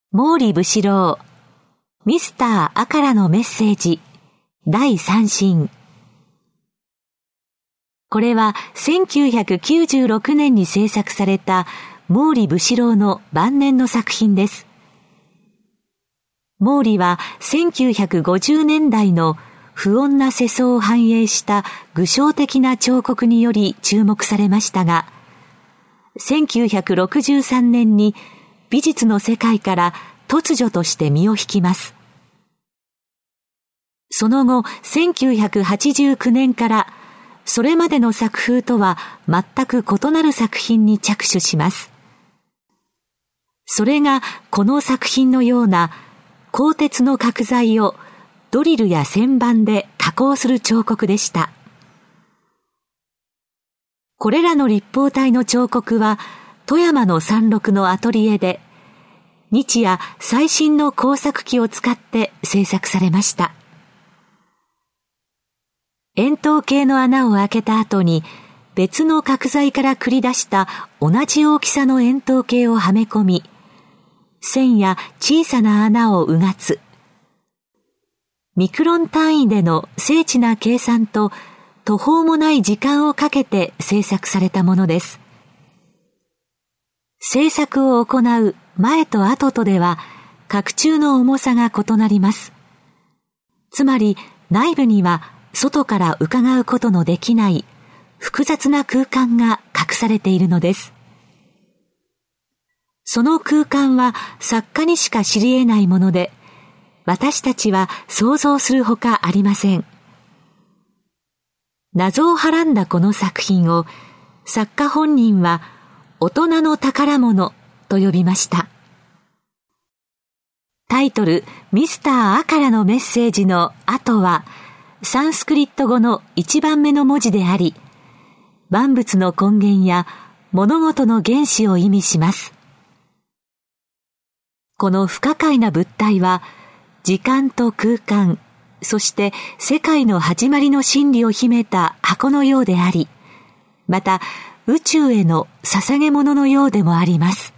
毛利武士郎ミスター・アからのメッセージ第3審。これは1996年に制作された毛利武士郎の晩年の作品です。毛利は1950年代の不穏な世相を反映した具象的な彫刻により注目されましたが、1963年に美術の世界から突如として身を引きます。その後、1989年からそれまでの作風とは全く異なる作品に着手します。それがこの作品のような鋼鉄の角材をドリルや旋盤で加工する彫刻でした。これらの立方体の彫刻は富山の山麓のアトリエで日夜最新の工作機を使って制作されました。円筒形の穴を開けた後に別の角材から繰り出した同じ大きさの円筒形をはめ込み、線や小さな穴をうがつ。ミクロン単位での精緻な計算と途方もない時間をかけて制作されたものです。制作を行う前と後とでは角柱の重さが異なります。つまり内部には外から伺うことのできない複雑な空間が隠されているのです。その空間は作家にしか知り得ないもので、私たちは想像するほかありません。謎をはらんだこの作品を作家本人は大人の宝物と呼びました。タイトルミスター・アからのメッセージの後はサンスクリット語の1番目の文字であり、万物の根源や物事の原始を意味します。この不可解な物体は時間と空間、そして世界の始まりの真理を秘めた箱のようであり、また宇宙への捧げ物のようでもあります。